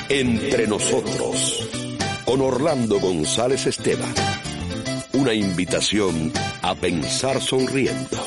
Entre nosotros, con Orlando González Esteban. Una invitación a pensar sonriendo.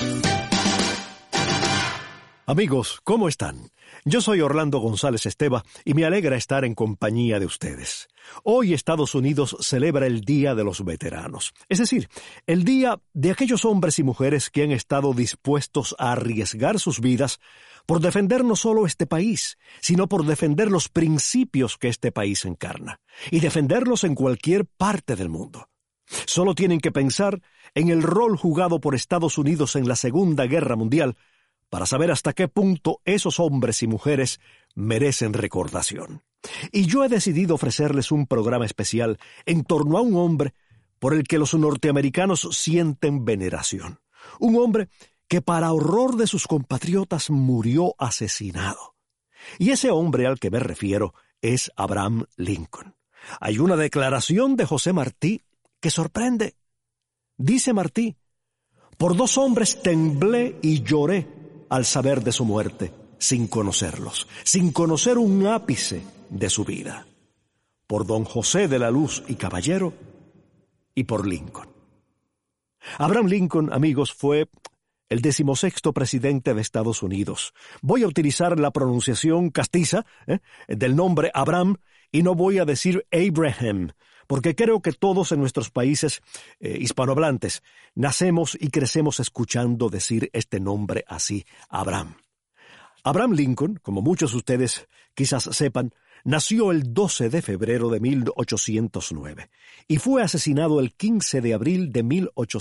Amigos, ¿cómo están? Yo soy Orlando González Esteban y me alegra estar en compañía de ustedes. Hoy Estados Unidos celebra el Día de los Veteranos, es decir, el día de aquellos hombres y mujeres que han estado dispuestos a arriesgar sus vidas por defender no solo este país, sino por defender los principios que este país encarna, y defenderlos en cualquier parte del mundo. Solo tienen que pensar en el rol jugado por Estados Unidos en la Segunda Guerra Mundial para saber hasta qué punto esos hombres y mujeres merecen recordación. Y yo he decidido ofrecerles un programa especial en torno a un hombre por el que los norteamericanos sienten veneración. Un hombre que para horror de sus compatriotas murió asesinado. Y ese hombre al que me refiero es Abraham Lincoln. Hay una declaración de José Martí que sorprende. Dice Martí: por dos hombres temblé y lloré al saber de su muerte, sin conocerlos, sin conocer un ápice de su vida. Por don José de la Luz y Caballero y por Lincoln. Abraham Lincoln, amigos, fue el 16º presidente de Estados Unidos. Voy a utilizar la pronunciación castiza del nombre Abraham y no voy a decir Abraham, porque creo que todos en nuestros países hispanohablantes nacemos y crecemos escuchando decir este nombre así, Abraham. Abraham Lincoln, como muchos de ustedes quizás sepan, nació el 12 de febrero de 1809 y fue asesinado el 15 de abril de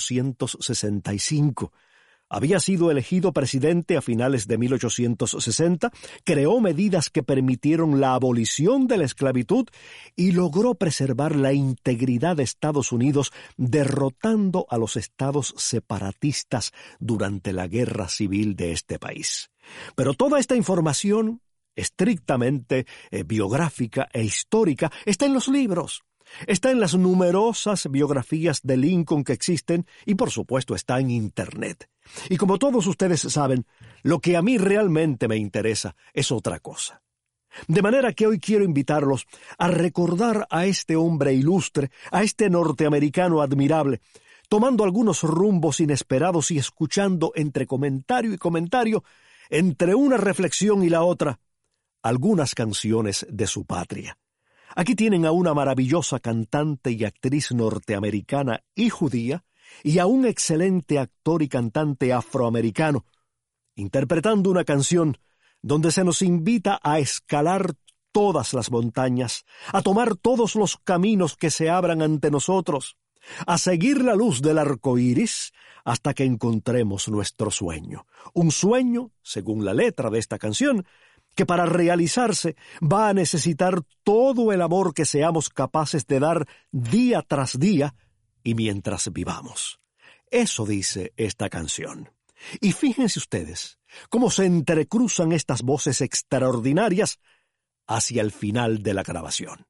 1865. Había sido elegido presidente a finales de 1860, creó medidas que permitieron la abolición de la esclavitud y logró preservar la integridad de Estados Unidos, derrotando a los estados separatistas durante la guerra civil de este país. Pero toda esta información, estrictamente biográfica e histórica, está en los libros. Está en las numerosas biografías de Lincoln que existen y, por supuesto, está en Internet. Y como todos ustedes saben, lo que a mí realmente me interesa es otra cosa. De manera que hoy quiero invitarlos a recordar a este hombre ilustre, a este norteamericano admirable, tomando algunos rumbos inesperados y escuchando entre comentario y comentario, entre una reflexión y la otra, algunas canciones de su patria. Aquí tienen a una maravillosa cantante y actriz norteamericana y judía, y a un excelente actor y cantante afroamericano, interpretando una canción donde se nos invita a escalar todas las montañas, a tomar todos los caminos que se abran ante nosotros, a seguir la luz del arco iris hasta que encontremos nuestro sueño. Un sueño, según la letra de esta canción, que para realizarse va a necesitar todo el amor que seamos capaces de dar día tras día y mientras vivamos. Eso dice esta canción. Y fíjense ustedes cómo se entrecruzan estas voces extraordinarias hacia el final de la grabación.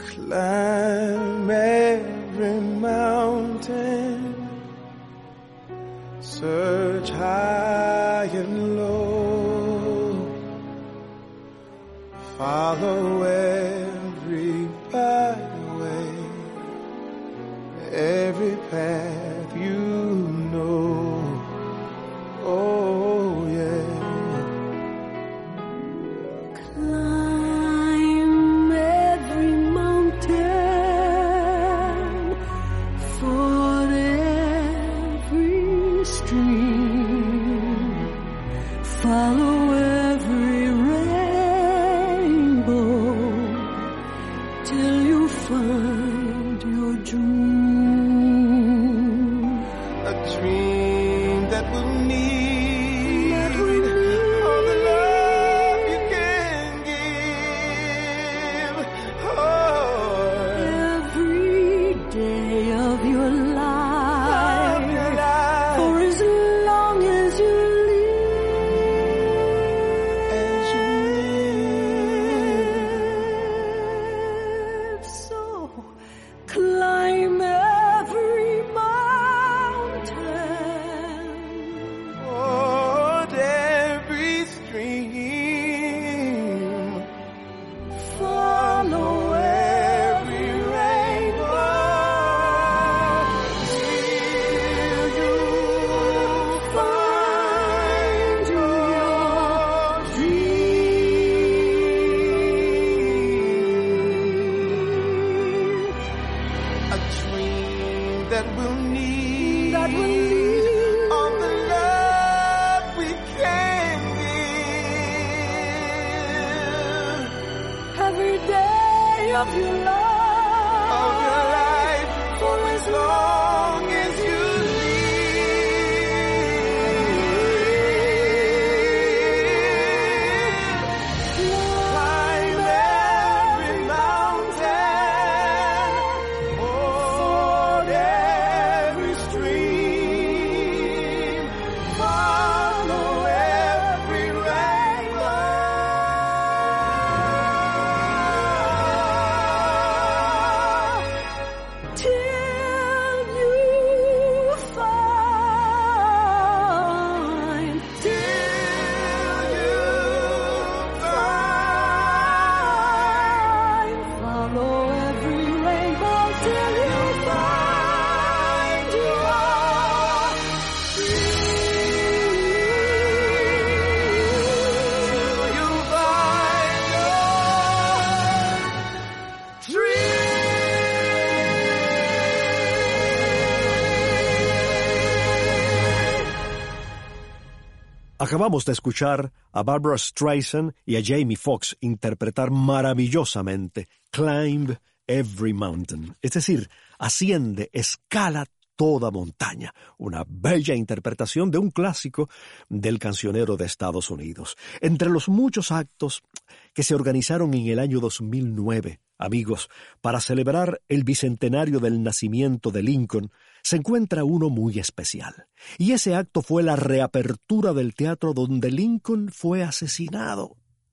Climb every mountain, search high and low, follow every byway, every path you know. Oh yeah. Climb every mountain, ford every stream, follow every rainbow till you find your dream. day of your life, for as long as you climb every mountain, ford every stream, follow every rainbow, till you find, follow every rainbow till you find you are Acabamos de escuchar a Barbra Streisand y a Jamie Foxx interpretar maravillosamente Climb Every Mountain, es decir, asciende, escala toda montaña, una bella interpretación de un clásico del cancionero de Estados Unidos. Entre los muchos actos que se organizaron en el año 2009, amigos, para celebrar el bicentenario del nacimiento de Lincoln, se encuentra uno muy especial. Y ese acto fue la reapertura del teatro donde Lincoln fue asesinado.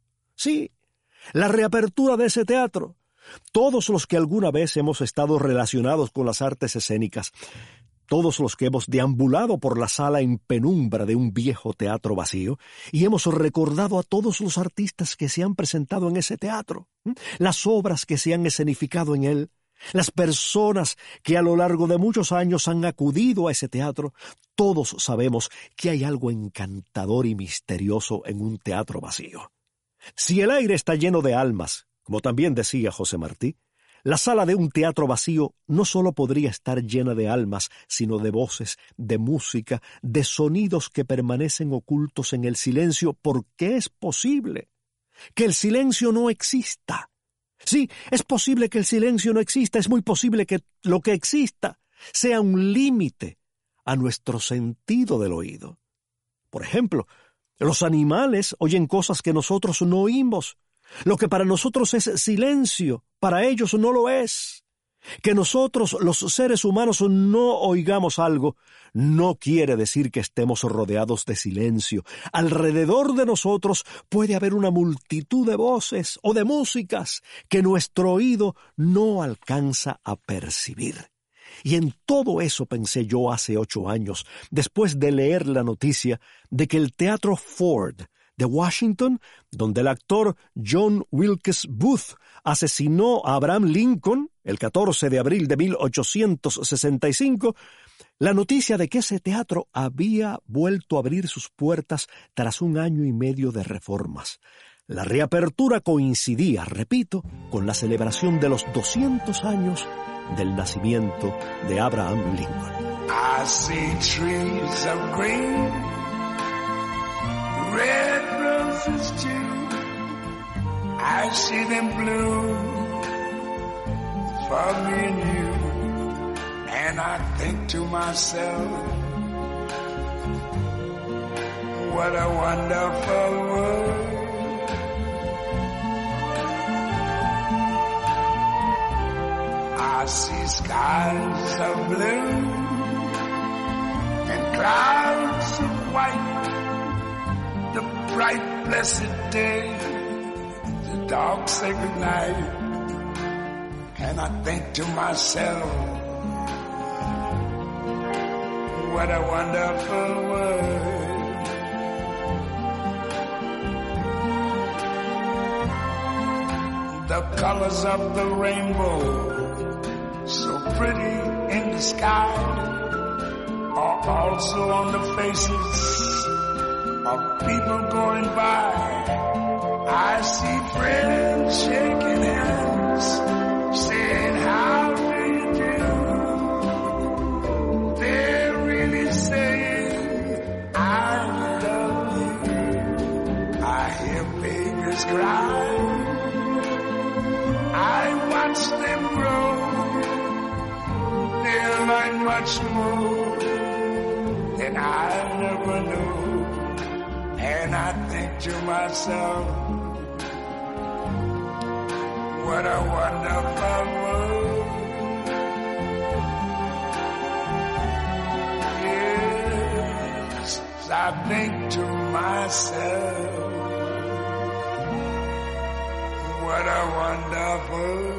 Sí, la reapertura de ese teatro. Todos los que alguna vez hemos estado relacionados con las artes escénicas, todos los que hemos deambulado por la sala en penumbra de un viejo teatro vacío y hemos recordado a todos los artistas que se han presentado en ese teatro, las obras que se han escenificado en él, las personas que a lo largo de muchos años han acudido a ese teatro, todos sabemos que hay algo encantador y misterioso en un teatro vacío. Si el aire está lleno de almas, como también decía José Martí, la sala de un teatro vacío no solo podría estar llena de almas, sino de voces, de música, de sonidos que permanecen ocultos en el silencio, porque es posible que el silencio no exista. Sí, es posible que el silencio no exista, es muy posible que lo que exista sea un límite a nuestro sentido del oído. Por ejemplo, los animales oyen cosas que nosotros no oímos. Lo que para nosotros es silencio, para ellos no lo es. Que nosotros, los seres humanos, no oigamos algo, no quiere decir que estemos rodeados de silencio. Alrededor de nosotros puede haber una multitud de voces o de músicas que nuestro oído no alcanza a percibir. Y en todo eso pensé yo hace 8 años, después de leer la noticia de que el Teatro Ford de Washington, donde el actor John Wilkes Booth asesinó a Abraham Lincoln el 14 de abril de 1865, la noticia de que ese teatro había vuelto a abrir sus puertas tras 1 año y medio de reformas. La reapertura coincidía, repito, con la celebración de los 200 años del nacimiento de Abraham Lincoln. I see trees of green, red roses too. I see them bloom for me and you. And I think to myself, what a wonderful world. I see skies of blue and clouds of white, the bright blessed day, the dark sacred night. And I think to myself, what a wonderful world. The colors of the rainbow, so pretty in the sky, are also on the faces of people going by. I see friends shaking hands, saying, how do you do? They're really saying, I love you. I hear babies cry. I watch them grow, they'll learn much more than I never knew. And I think to myself, what a wonderful world. Yes, I think to myself, what a wonderful world.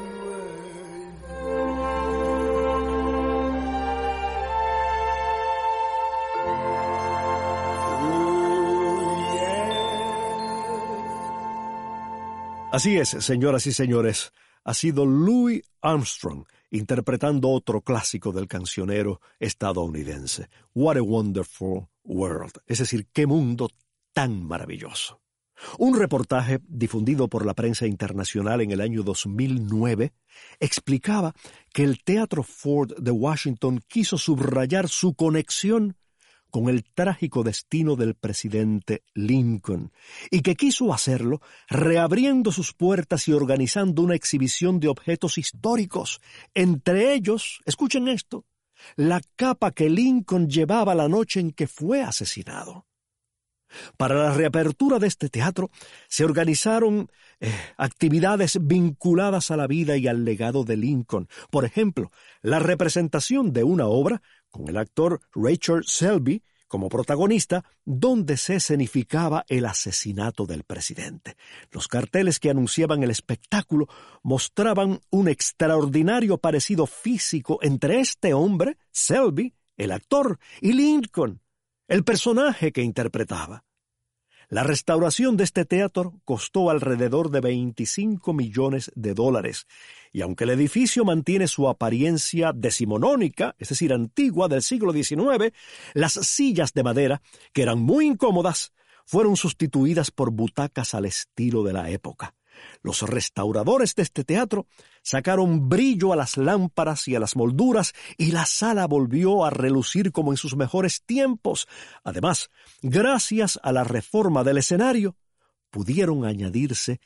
Así es, señoras y señores, ha sido Louis Armstrong interpretando otro clásico del cancionero estadounidense, What a Wonderful World, es decir, qué mundo tan maravilloso. Un reportaje difundido por la prensa internacional en el año 2009 explicaba que el Teatro Ford de Washington quiso subrayar su conexión con el trágico destino del presidente Lincoln, y que quiso hacerlo reabriendo sus puertas y organizando una exhibición de objetos históricos, entre ellos, escuchen esto, la capa que Lincoln llevaba la noche en que fue asesinado. Para la reapertura de este teatro se organizaron actividades vinculadas a la vida y al legado de Lincoln. Por ejemplo, la representación de una obra con el actor Rachel Selby como protagonista, donde se escenificaba el asesinato del presidente. Los carteles que anunciaban el espectáculo mostraban un extraordinario parecido físico entre este hombre, Selby, el actor, y Lincoln, el personaje que interpretaba. La restauración de este teatro costó alrededor de $25 millones, y aunque el edificio mantiene su apariencia decimonónica, es decir, antigua del siglo XIX, las sillas de madera, que eran muy incómodas, fueron sustituidas por butacas al estilo de la época. Los restauradores de este teatro sacaron brillo a las lámparas y a las molduras, y la sala volvió a relucir como en sus mejores tiempos. Además, gracias a la reforma del escenario, pudieron añadirse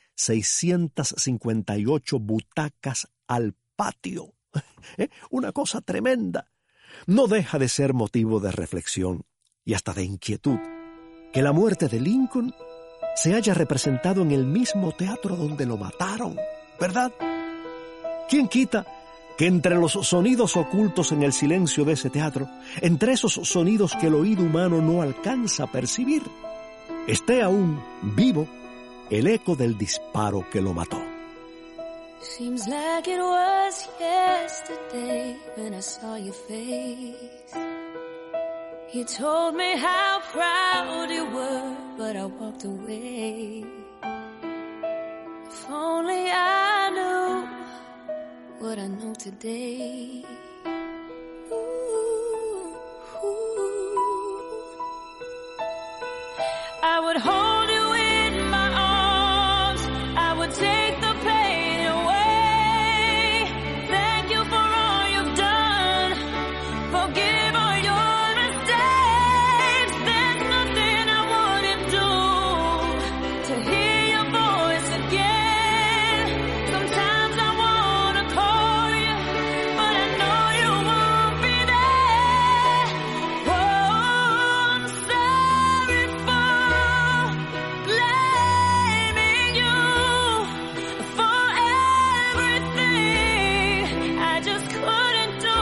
658 butacas al patio. Una cosa tremenda. No deja de ser motivo de reflexión y hasta de inquietud que la muerte de Lincoln se haya representado en el mismo teatro donde lo mataron, ¿verdad? ¿Quién quita que entre los sonidos ocultos en el silencio de ese teatro, entre esos sonidos que el oído humano no alcanza a percibir, esté aún vivo el eco del disparo que lo mató? Seems like it was yesterday when I saw your face. You told me how proud you were, but I walked away. If only I knew what I know today. Ooh, ooh. I would hold you in my arms, I would take the pain away. Thank you for all you've done, forgive all your mistakes. There's nothing I wouldn't do to hear your voice again. Sometimes I wanna call you, but I know you won't be there. Oh, I'm sorry for blaming you for everything I just couldn't do.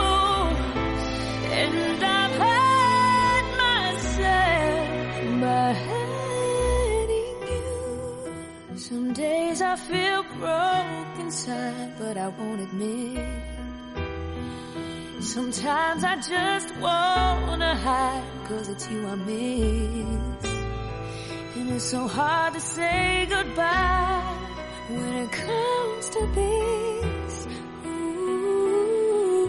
And I've hurt myself by hurting you. Some days I feel broke inside, but I won't admit. Sometimes I just wanna hide, 'cause it's you I miss. And it's so hard to say goodbye when it comes to this. Ooh.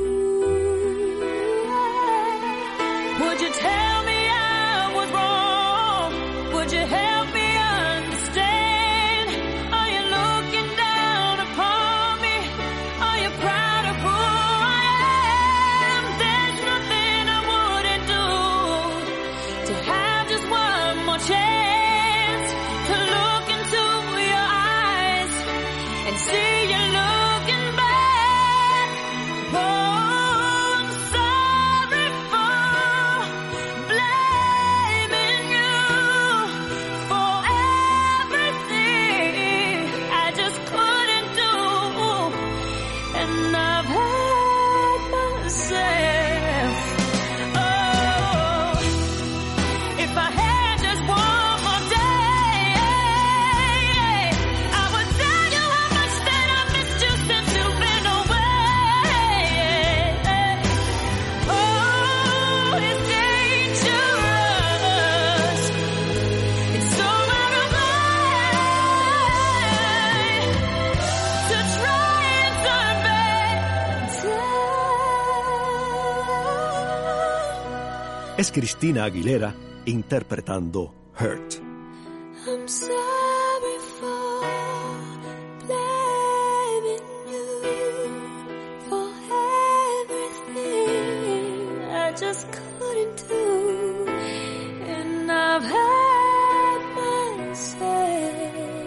Would you tell me I was wrong? Would you help me understand? Are you looking down upon me? Are you proud of who I am? There's nothing I wouldn't do to have just one more chance to look into your eyes and see Es Cristina Aguilera interpretando Hurt. I'm sorry for blaming you for everything I just couldn't do, and I've had my say.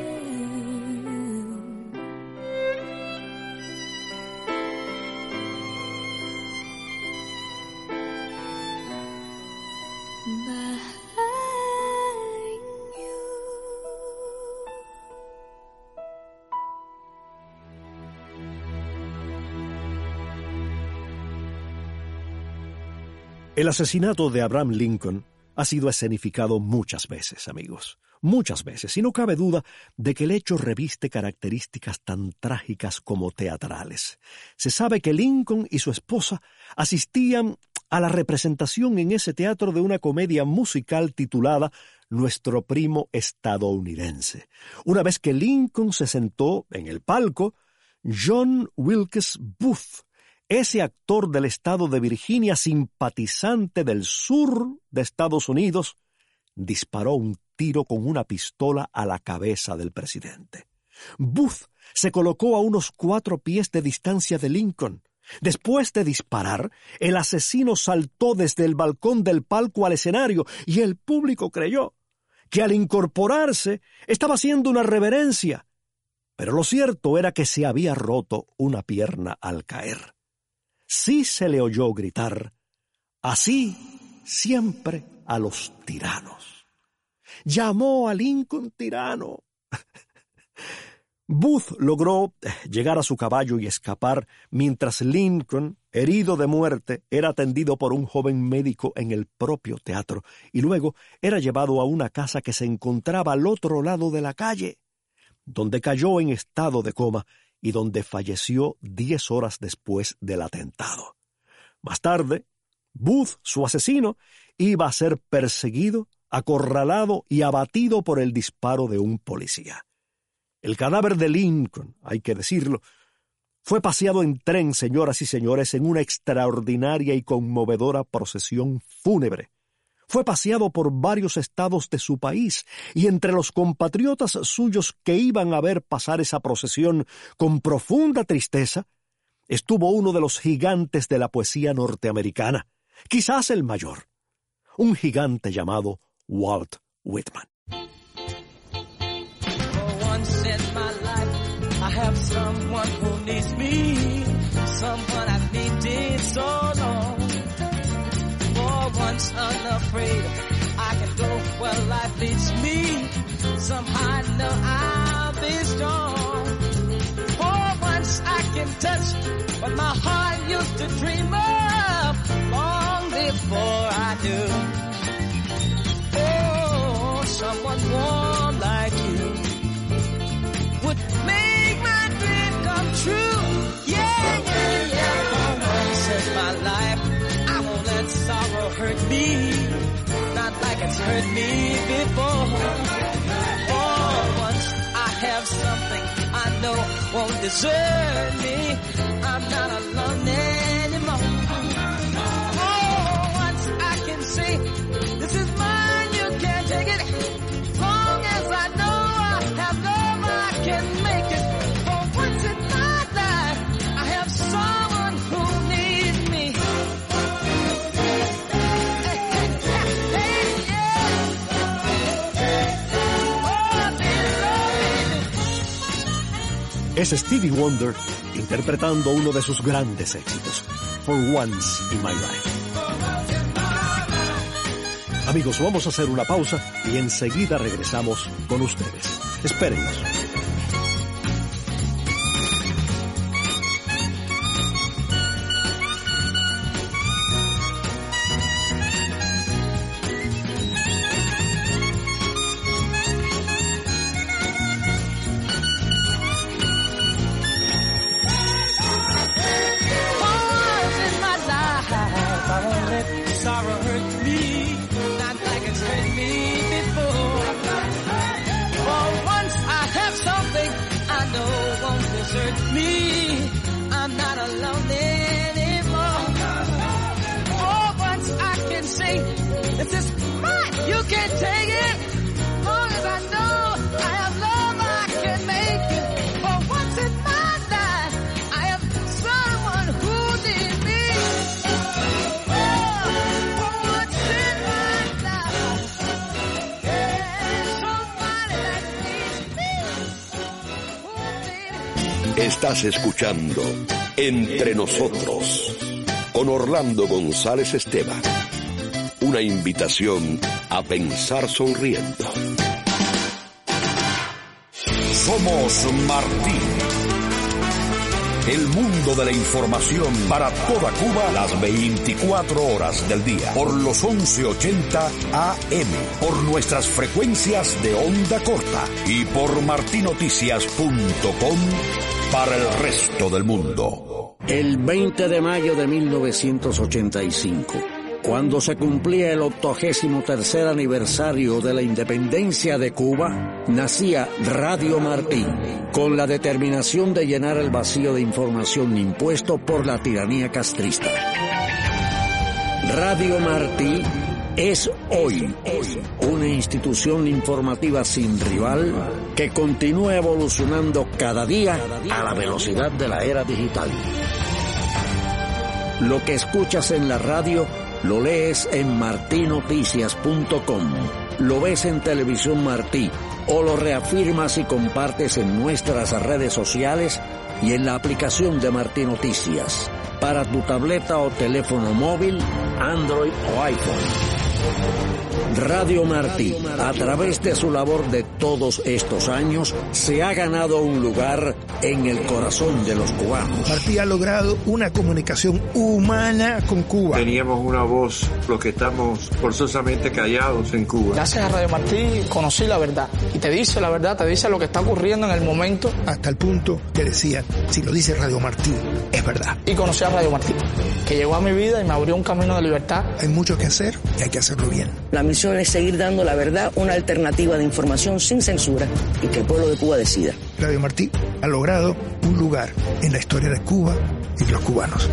El asesinato de Abraham Lincoln ha sido escenificado muchas veces, amigos. Muchas veces, y no cabe duda de que el hecho reviste características tan trágicas como teatrales. Se sabe que Lincoln y su esposa asistían a la representación en ese teatro de una comedia musical titulada Nuestro primo estadounidense. Una vez que Lincoln se sentó en el palco, John Wilkes Booth, ese actor del estado de Virginia, simpatizante del sur de Estados Unidos, disparó un tiro con una pistola a la cabeza del presidente. Booth se colocó a unos 4 pies de distancia de Lincoln. Después de disparar, el asesino saltó desde el balcón del palco al escenario y el público creyó que al incorporarse estaba haciendo una reverencia. Pero lo cierto era que se había roto una pierna al caer. Sí se le oyó gritar: así siempre a los tiranos. Llamó a Lincoln tirano. Booth logró llegar a su caballo y escapar, mientras Lincoln, herido de muerte, era atendido por un joven médico en el propio teatro y luego era llevado a una casa que se encontraba al otro lado de la calle, donde cayó en estado de coma y donde falleció 10 horas después del atentado. Más tarde, Booth, su asesino, iba a ser perseguido, acorralado y abatido por el disparo de un policía. El cadáver de Lincoln, hay que decirlo, fue paseado en tren, señoras y señores, en una extraordinaria y conmovedora procesión fúnebre. Fue paseado por varios estados de su país, y entre los compatriotas suyos que iban a ver pasar esa procesión con profunda tristeza, estuvo uno de los gigantes de la poesía norteamericana, quizás el mayor, un gigante llamado Walt Whitman. Once in my life, I have someone who needs me, someone I've needed so long. For once unafraid, I can go where life leads me. Somehow I know I'll be strong. For once I can touch what my heart used to dream of long before I do. Oh, someone warm like you would make my dream come true. Yeah, yeah, yeah. For once in my life, I won't let sorrow hurt me, not like it's hurt me before. For once I have something I know won't desert me. I'm not alone anymore. For once I can say, this is mine, you can't take it. Long as I know I have love, I can make it. For once in my life, I have someone who needs me. Hey, hey, hey, yeah. Oh, they love me. Es Stevie Wonder interpretando uno de sus grandes éxitos, For Once in My Life. Amigos, vamos a hacer una pausa y enseguida regresamos con ustedes. Espérennos. Sorrow hurt me, not like it's hurt me before. For once I have something I know won't desert me. I'm not alone anymore. For once I can say This is mine. You can't take it. Long as I know I have love, I can make it. For once in my life, I have someone who needs me. Oh, for once in my life, there's somebody that needs me. Oh, baby. Estás escuchando Entre Nosotros con Orlando González Esteban. Una invitación a pensar sonriendo. Somos Martí. El mundo de la información para toda Cuba las 24 horas del día. Por los 1180 AM. Por nuestras frecuencias de onda corta. Y por martinoticias.com para el resto del mundo. El 20 de mayo de 1985, cuando se cumplía el 83º aniversario de la independencia de Cuba, nacía Radio Martí, con la determinación de llenar el vacío de información impuesto por la tiranía castrista. Radio Martí es hoy una institución informativa sin rival que continúa evolucionando cada día a la velocidad de la era digital. Lo que escuchas en la radio lo lees en martinoticias.com, lo ves en Televisión Martí o lo reafirmas y compartes en nuestras redes sociales y en la aplicación de Martí Noticias para tu tableta o teléfono móvil, Android o iPhone. Radio Martí, a través de su labor de todos estos años, se ha ganado un lugar en el corazón de los cubanos. Martí ha logrado una comunicación humana con Cuba. Teníamos una voz, los que estamos forzosamente callados en Cuba. Gracias a Radio Martí conocí la verdad. Y te dice la verdad, te dice lo que está ocurriendo en el momento. Hasta el punto que decían, si lo dice Radio Martí, es verdad. Y conocí a Radio Martí, que llegó a mi vida y me abrió un camino de libertad. Hay mucho que hacer y hay que hacerlo bien. La misión es seguir dando la verdad, una alternativa de información sin censura y que el pueblo de Cuba decida. Radio Martí ha logrado un lugar en la historia de Cuba y de los cubanos.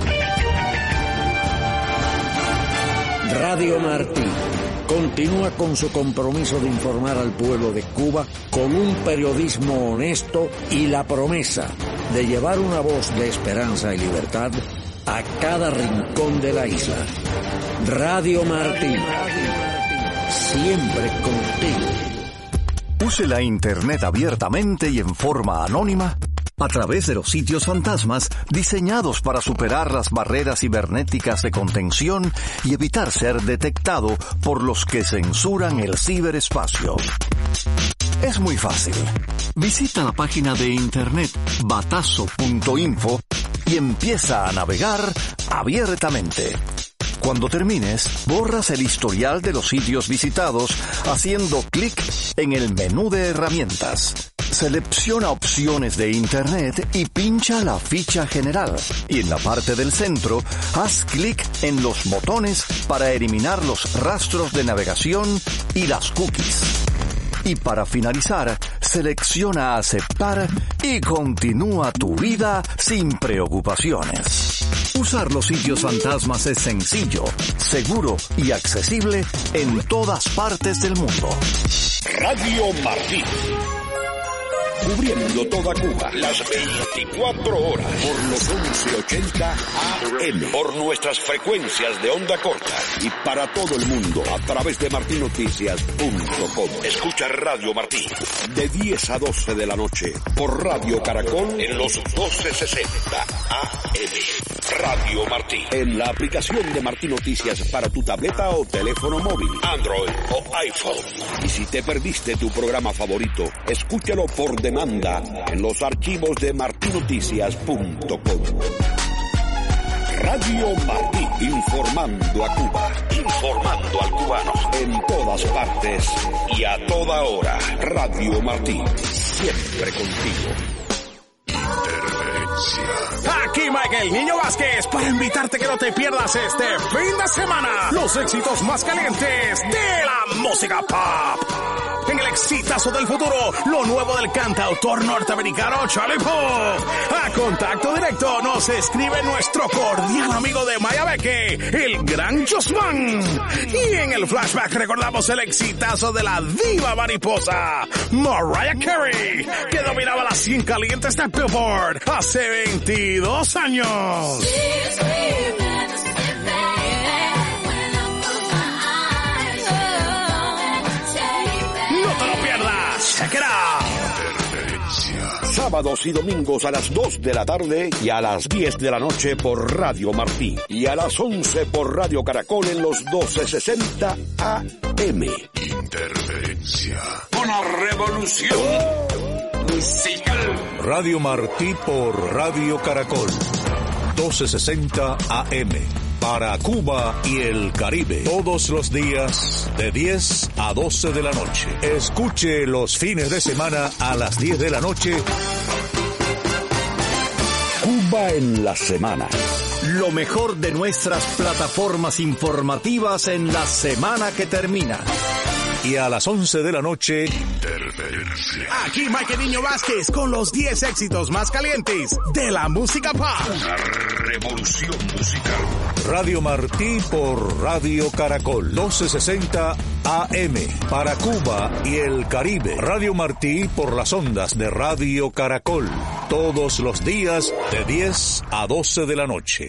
Radio Martí continúa con su compromiso de informar al pueblo de Cuba con un periodismo honesto y la promesa de llevar una voz de esperanza y libertad a cada rincón de la isla. Radio Martí, siempre contigo. Use la Internet abiertamente y en forma anónima a través de los sitios fantasmas diseñados para superar las barreras cibernéticas de contención y evitar ser detectado por los que censuran el ciberespacio. Es muy fácil. Visita la página de internet batazo.info y empieza a navegar abiertamente. Cuando termines, borras el historial de los sitios visitados haciendo clic en el menú de herramientas. Selecciona opciones de Internet y pincha la ficha general. Y en la parte del centro, haz clic en los botones para eliminar los rastros de navegación y las cookies. Y para finalizar, selecciona aceptar y continúa tu vida sin preocupaciones. Usar los sitios fantasmas es sencillo, seguro y accesible en todas partes del mundo. Radio Martí. Cubriendo toda Cuba, las 24 horas, por los 1180 AM, por nuestras frecuencias de onda corta y para todo el mundo a través de martinoticias.com. Escucha Radio Martí de 10 a 12 de la noche por Radio Caracol en los 1260 AM. Radio Martí en la aplicación de Martí Noticias para tu tableta o teléfono móvil, Android o iPhone. Y si te perdiste tu programa favorito, escúchalo por demanda en los archivos de martinoticias.com. Radio Martí, informando a Cuba, informando al cubano en todas partes y a toda hora. Radio Martí, siempre contigo. Aquí Michael Niño Vázquez para invitarte que no te pierdas este fin de semana los éxitos más calientes de la música pop. en el exitazo del futuro, lo nuevo del cantautor norteamericano Charlie Puth. A contacto directo nos escribe nuestro cordial amigo de Mayabeque, el gran Josman. Y en el flashback recordamos el exitazo de la diva mariposa, Mariah Carey, que dominaba las 100 calientes de Billboard hace 22 años. Check it out. Sábados y domingos a las 2 de la tarde y a las 10 de la noche por Radio Martí. Y a las 11 por Radio Caracol en los 1260 AM. Interferencia. Una revolución musical. Radio Martí por Radio Caracol. 1260 AM. Para Cuba y el Caribe, todos los días de 10 a 12 de la noche. Escuche los fines de semana a las 10 de la noche. Cuba en la semana. Lo mejor de nuestras plataformas informativas en la semana que termina. Y a las 11 de la noche... Interferencia. Aquí Mike Niño Vázquez con los 10 éxitos más calientes de la música pop. Una revolución musical. Radio Martí por Radio Caracol. 1260 AM. Para Cuba y el Caribe. Radio Martí por las ondas de Radio Caracol. Todos los días de 10 a 12 de la noche.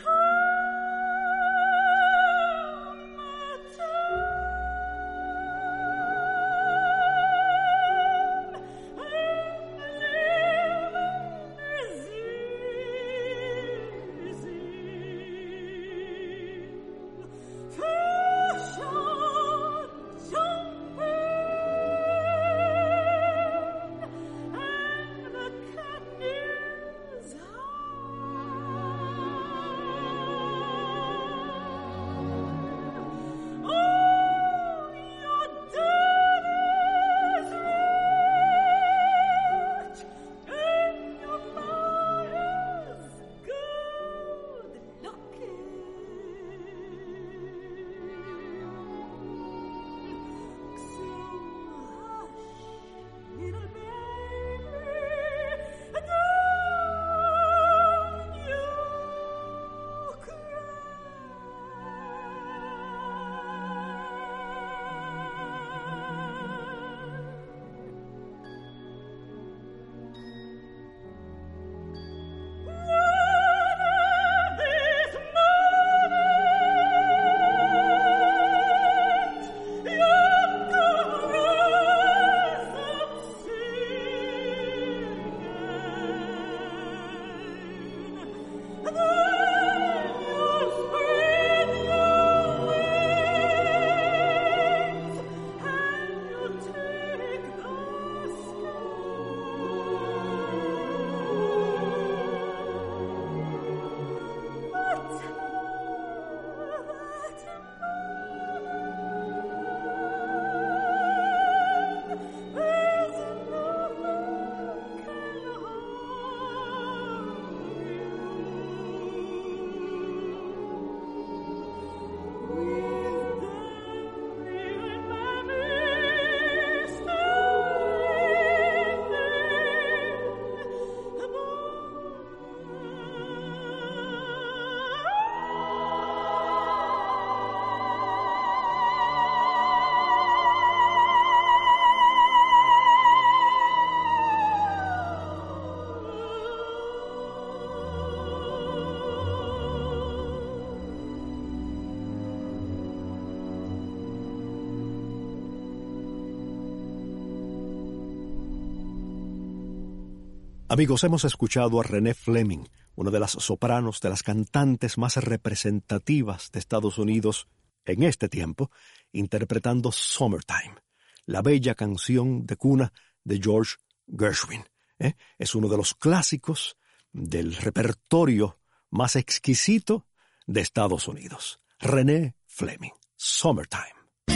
Amigos, hemos escuchado a Renee Fleming, una de las sopranos, de las cantantes más representativas de Estados Unidos en este tiempo, interpretando Summertime, la bella canción de cuna de George Gershwin. Es uno de los clásicos del repertorio más exquisito de Estados Unidos. Renee Fleming, Summertime.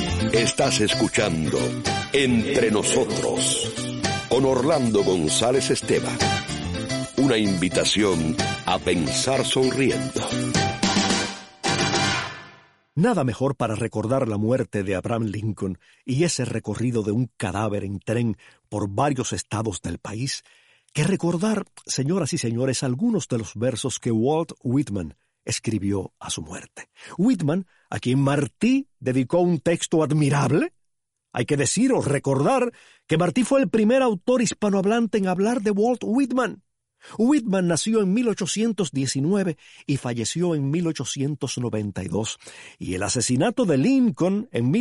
Estás escuchando Entre Nosotros con Orlando González Esteban. Una invitación a pensar sonriendo. Nada mejor para recordar la muerte de Abraham Lincoln y ese recorrido de un cadáver en tren por varios estados del país que recordar, señoras y señores, algunos de los versos que Walt Whitman escribió a su muerte. Whitman, a quien Martí dedicó un texto admirable. Hay que decir o recordar que Martí fue el primer autor hispanohablante en hablar de Walt Whitman. Whitman nació en 1819 y falleció en 1892, y el asesinato de Lincoln en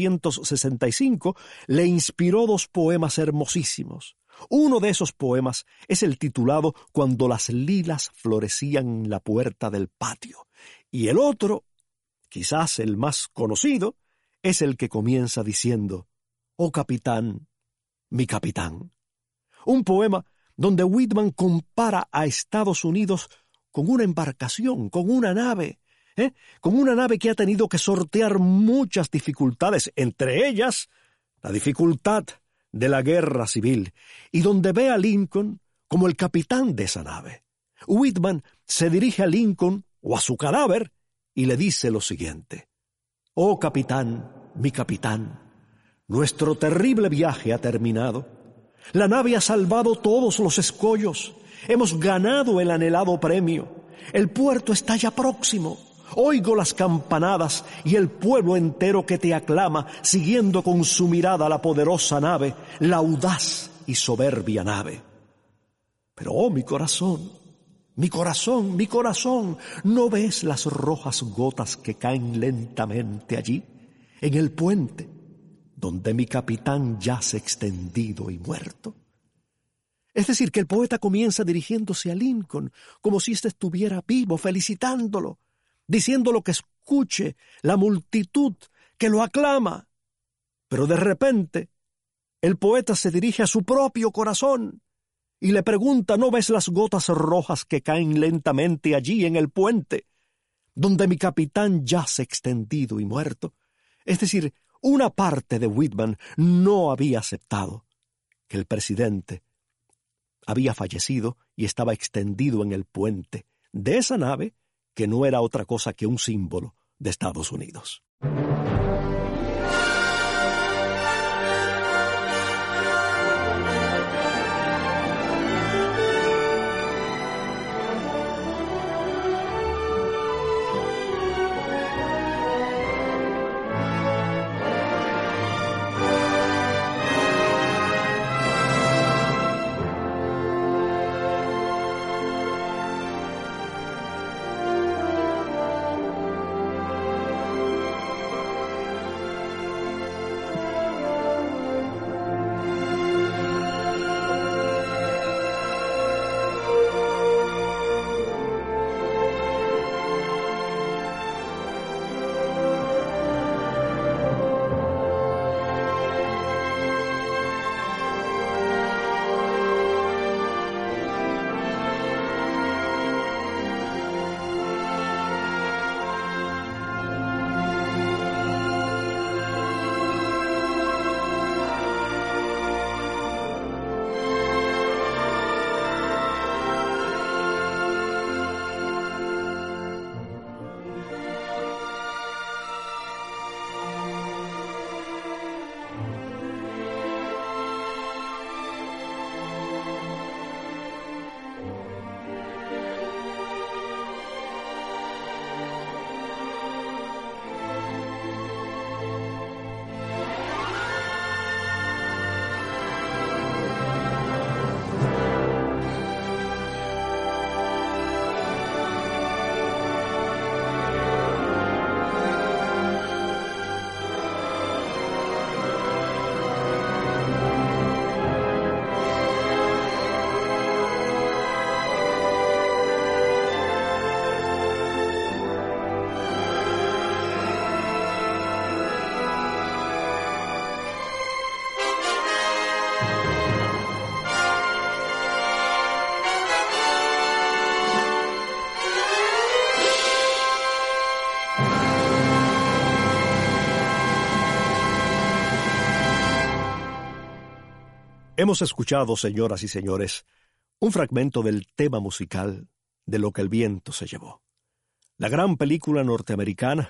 1865 le inspiró dos poemas hermosísimos. Uno de esos poemas es el titulado Cuando las lilas florecían en la puerta del patio, y el otro, quizás el más conocido, es el que comienza diciendo: «Oh capitán, mi capitán». Un poema donde Whitman compara a Estados Unidos con una embarcación, con una nave que ha tenido que sortear muchas dificultades, entre ellas la dificultad de la guerra civil, y donde ve a Lincoln como el capitán de esa nave. Whitman se dirige a Lincoln o a su cadáver y le dice lo siguiente: «Oh capitán, mi capitán, nuestro terrible viaje ha terminado. La nave ha salvado todos los escollos. Hemos ganado el anhelado premio. El puerto está ya próximo. Oigo las campanadas y el pueblo entero que te aclama, siguiendo con su mirada la poderosa nave, la audaz y soberbia nave. Pero, oh, mi corazón, mi corazón, mi corazón, ¿no ves las rojas gotas que caen lentamente allí, en el puente, donde mi capitán yace extendido y muerto?» Es decir, que el poeta comienza dirigiéndose a Lincoln como si éste estuviera vivo, felicitándolo, diciéndolo que escuche la multitud que lo aclama. Pero de repente, el poeta se dirige a su propio corazón y le pregunta: ¿no ves las gotas rojas que caen lentamente allí en el puente, donde mi capitán yace extendido y muerto? Es decir, una parte de Whitman no había aceptado que el presidente había fallecido y estaba extendido en el puente de esa nave que no era otra cosa que un símbolo de Estados Unidos. Hemos escuchado, señoras y señores, un fragmento del tema musical de Lo que el viento se llevó. La gran película norteamericana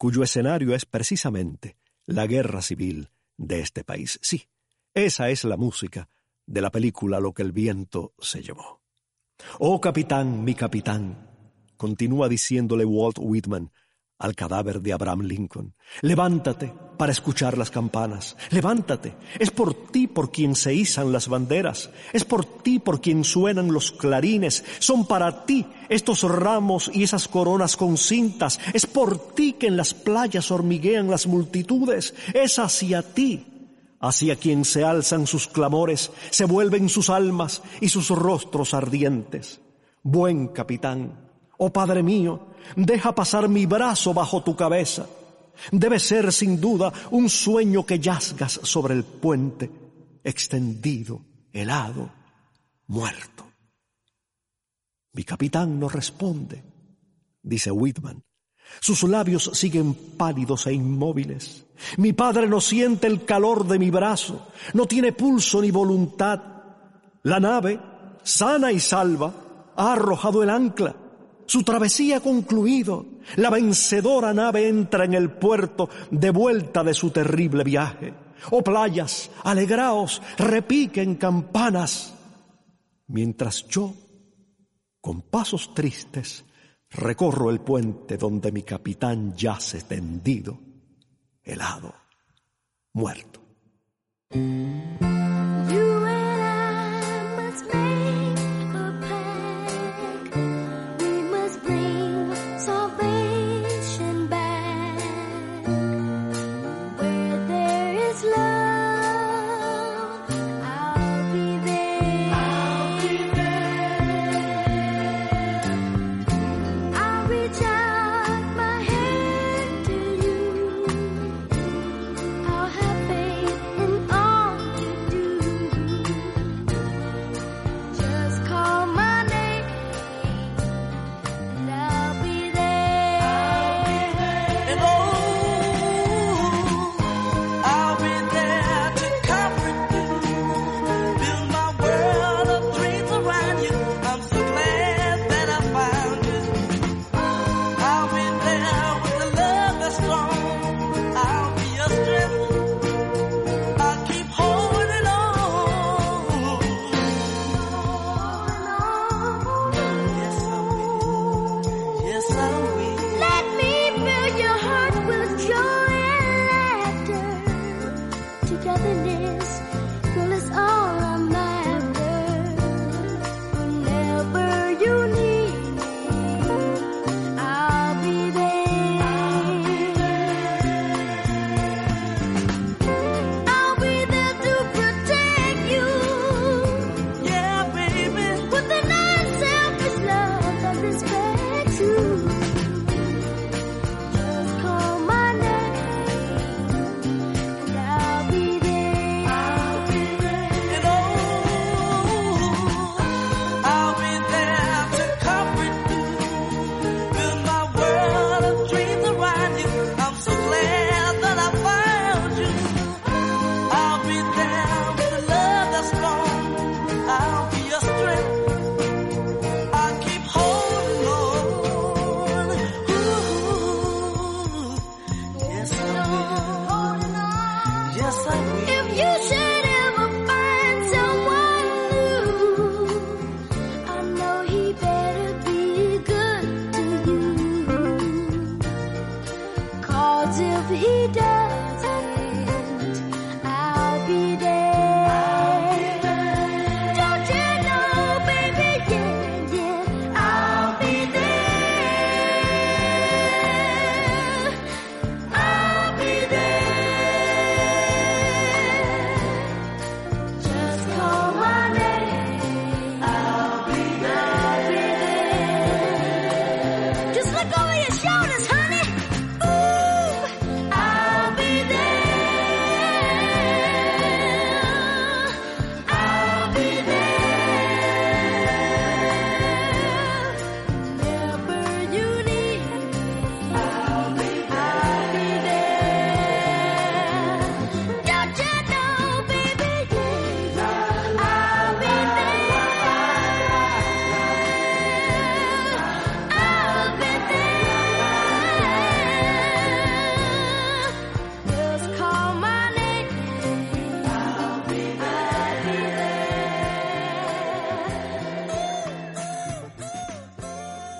cuyo escenario es precisamente la guerra civil de este país. Sí, esa es la música de la película Lo que el viento se llevó. Oh capitán, mi capitán, continúa diciéndole Walt Whitman al cadáver de Abraham Lincoln, levántate para escuchar las campanas, levántate, es por ti por quien se izan las banderas, es por ti por quien suenan los clarines, son para ti estos ramos y esas coronas con cintas, es por ti que en las playas hormiguean las multitudes, es hacia ti, hacia quien se alzan sus clamores, se vuelven sus almas y sus rostros ardientes. Buen capitán, oh Padre mío, deja pasar mi brazo bajo tu cabeza. Debe ser sin duda un sueño que yazgas sobre el puente, extendido, helado, muerto. Mi capitán no responde, dice Whitman. Sus labios siguen pálidos e inmóviles. Mi padre no siente el calor de mi brazo, no tiene pulso ni voluntad. La nave, sana y salva, ha arrojado el ancla. Su travesía ha concluido. La vencedora nave entra en el puerto de vuelta de su terrible viaje. Oh playas, alegraos, repiquen campanas. Mientras yo, con pasos tristes, recorro el puente donde mi capitán yace tendido, helado, muerto.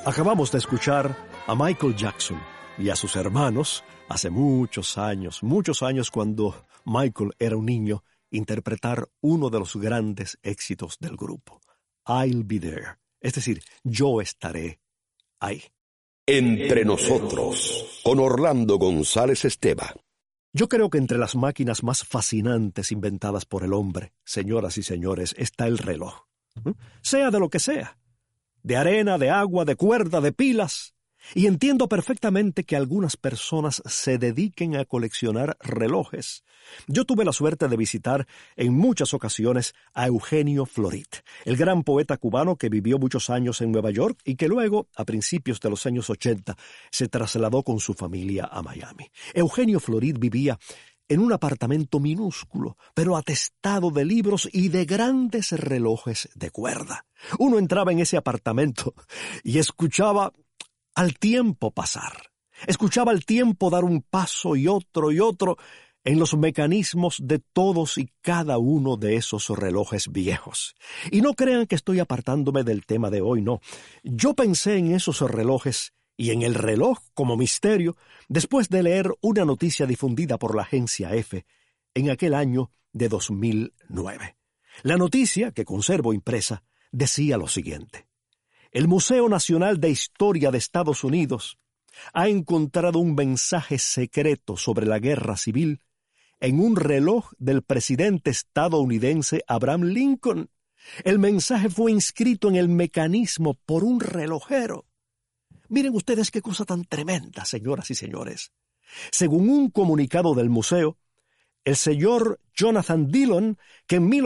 Acabamos de escuchar a Michael Jackson y a sus hermanos hace muchos años cuando Michael era un niño, interpretar uno de los grandes éxitos del grupo, I'll Be There, es decir, yo estaré ahí. Entre nosotros, con Orlando González Esteva. Yo creo que entre las máquinas más fascinantes inventadas por el hombre, señoras y señores, está el reloj. Sea de lo que sea, de arena, de agua, de cuerda, de pilas. Y entiendo perfectamente que algunas personas se dediquen a coleccionar relojes. Yo tuve la suerte de visitar en muchas ocasiones a Eugenio Florit, el gran poeta cubano que vivió muchos años en Nueva York y que luego, a principios de los años 80, se trasladó con su familia a Miami. Eugenio Florit vivía en un apartamento minúsculo, pero atestado de libros y de grandes relojes de cuerda. Uno entraba en ese apartamento y escuchaba al tiempo pasar. Escuchaba al tiempo dar un paso y otro en los mecanismos de todos y cada uno de esos relojes viejos. Y no crean que estoy apartándome del tema de hoy, no. Yo pensé en esos relojes y en el reloj como misterio después de leer una noticia difundida por la agencia EFE en aquel año de 2009. La noticia, que conservo impresa, decía lo siguiente: el Museo Nacional de Historia de Estados Unidos ha encontrado un mensaje secreto sobre la guerra civil en un reloj del presidente estadounidense Abraham Lincoln. El mensaje fue inscrito en el mecanismo por un relojero. Miren ustedes qué cosa tan tremenda, señoras y señores. Según un comunicado del museo, el señor Jonathan Dillon, que en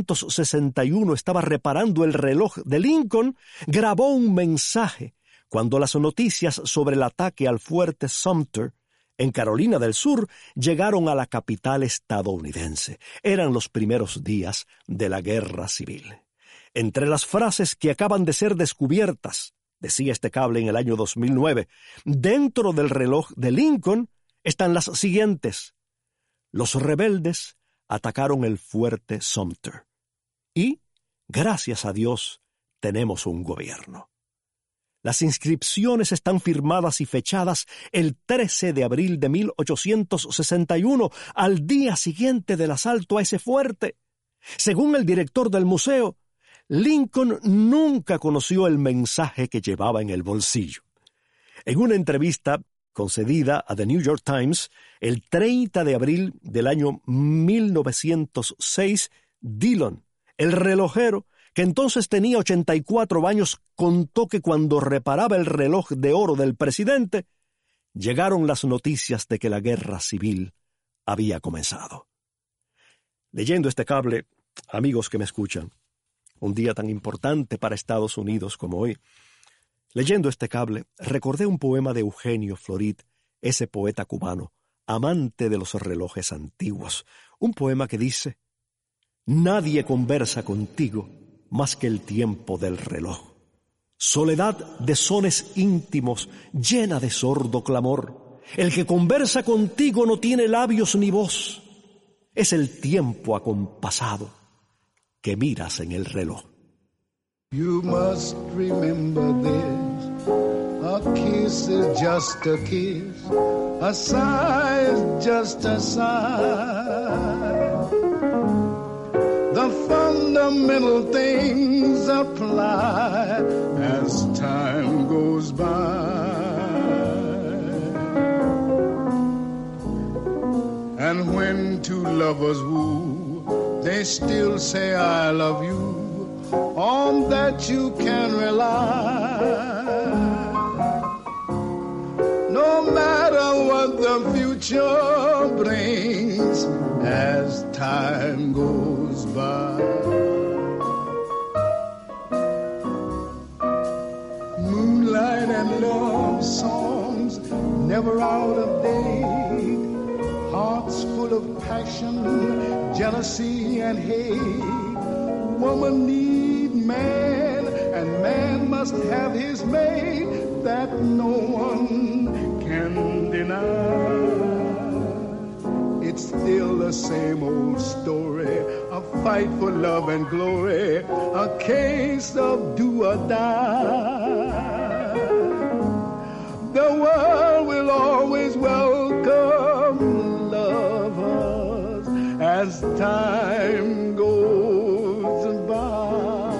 1861 estaba reparando el reloj de Lincoln, grabó un mensaje cuando las noticias sobre el ataque al fuerte Sumter en Carolina del Sur llegaron a la capital estadounidense. Eran los primeros días de la guerra civil. Entre las frases que acaban de ser descubiertas, decía este cable en el año 2009, dentro del reloj de Lincoln están las siguientes: los rebeldes atacaron el fuerte Sumter y, gracias a Dios, tenemos un gobierno. Las inscripciones están firmadas y fechadas el 13 de abril de 1861, al día siguiente del asalto a ese fuerte. Según el director del museo, Lincoln nunca conoció el mensaje que llevaba en el bolsillo. En una entrevista concedida a The New York Times el 30 de abril del año 1906, Dillon, el relojero, que entonces tenía 84 años, contó que cuando reparaba el reloj de oro del presidente, llegaron las noticias de que la guerra civil había comenzado. Leyendo este cable, amigos que me escuchan, un día tan importante para Estados Unidos como hoy, leyendo este cable, recordé un poema de Eugenio Florit, ese poeta cubano, amante de los relojes antiguos. Un poema que dice: nadie conversa contigo más que el tiempo del reloj. Soledad de sones íntimos, llena de sordo clamor. El que conversa contigo no tiene labios ni voz. Es el tiempo acompasado que miras en el reloj. You must remember this. A kiss is just a kiss. A sigh is just a sigh. The fundamental things apply as time goes by. And when two lovers woo, they still say I love you. On that you can rely. No matter what the future brings as time goes by. Moonlight and love songs never out of date. Hearts full of passion, jealousy and hate. Woman need man, and man must have his mate. That no one can deny. It's still the same old story, a fight for love and glory, a case of do or die. the world will always welcome lovers as time goes by.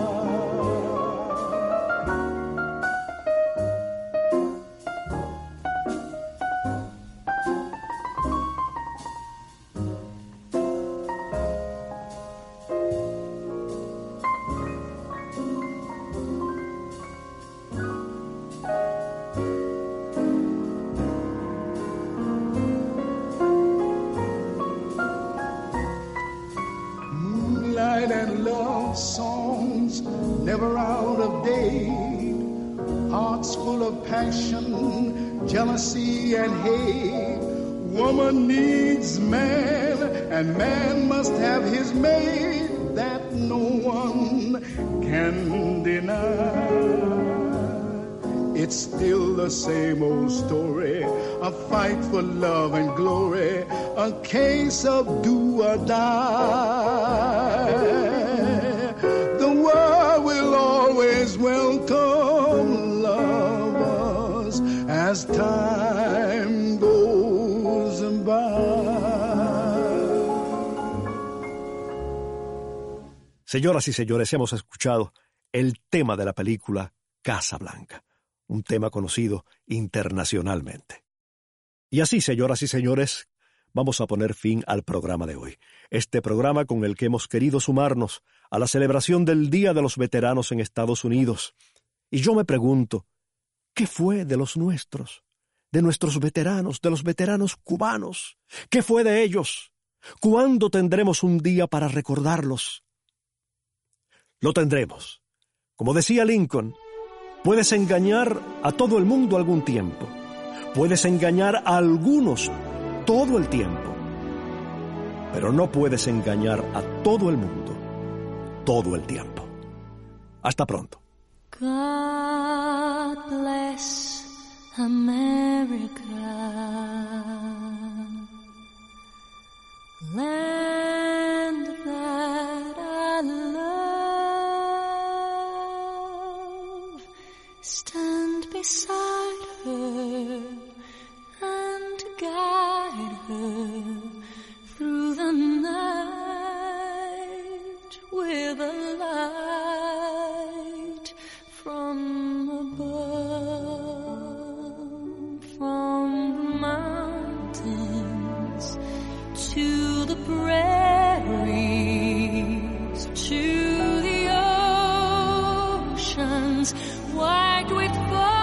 And love songs never out of date, hearts full of passion, jealousy and hate. Woman needs man and man must have his mate, that no one can deny. It's still the same old story, a fight for love and glory, a case of do or die. The world will always welcome lovers as time goes by. Señoras y señores, hemos escuchado el tema de la película Casablanca, un tema conocido internacionalmente. Y así, señoras y señores, vamos a poner fin al programa de hoy. Este programa con el que hemos querido sumarnos a la celebración del Día de los Veteranos en Estados Unidos. Y yo me pregunto, ¿qué fue de los nuestros? De nuestros veteranos, de los veteranos cubanos. ¿Qué fue de ellos? ¿Cuándo tendremos un día para recordarlos? Lo tendremos. Como decía Lincoln, puedes engañar a todo el mundo algún tiempo. Puedes engañar a algunos todo el tiempo. Pero no puedes engañar a todo el mundo todo el tiempo. Hasta pronto. God bless America, land that I love. Stand beside her and guide her through the night with a light from above, from the mountains to the prairies, to the oceans white with fire.